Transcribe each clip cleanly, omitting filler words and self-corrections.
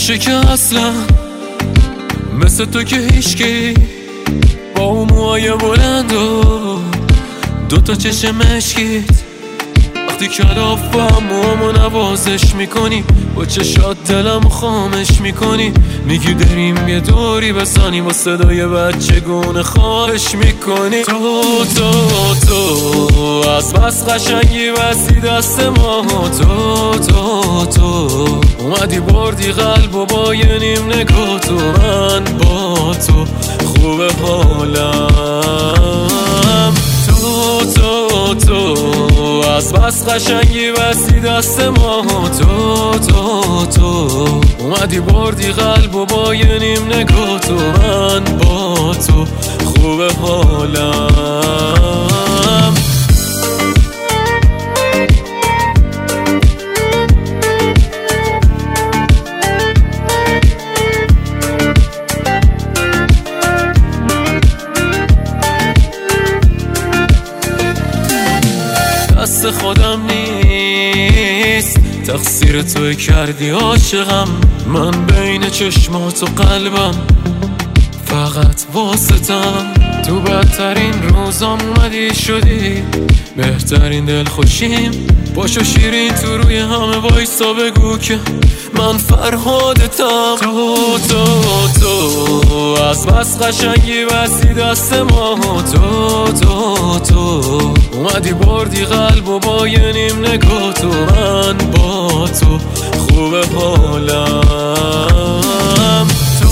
میشه که اصلا مثل تو که هیچکی با اون موهای بلند و دوتا چشم مشکیت وقتی کلافم موامو نوازش میکنی با چشات دلم خامش میکنی میگی داریم یه دوری بزنیم و صدای بچگونه خواهش میکنی تو از بس قشنگی بستی دست ما تو اومدی بردی قلب و با یه نیم نگاه تو من با تو خوبه حالم تو از بس قشنگی بستی دست ما تو اومدی بردی قلب و با یه نیم نگاه تو من با تو خوبه حالم دست خودم نیست تقصیر توی کردی عاشقم من بین چشمات و قلبم فقط واسطم تو بدترین روزام اومدی شدی بهترین دل خوشیم باشو شیرین تو روی همه وایسا بگو که من فرهادتم تو از بس قشنگی بستی دست ما تو اومدی بردی قلب و با یه نیم نگاه تو من با تو خوبه حالم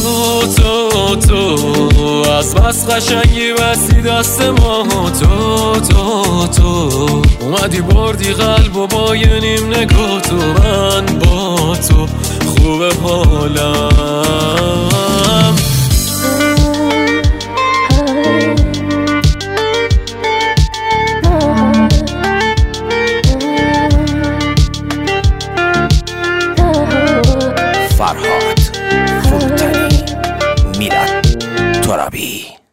تو از بس قشنگی بستی دست ما تو اومدی بردی قلب و با یه نیم نگاه تو من با تو خوبه حالم فرهاد فروتنی میلاد ترابی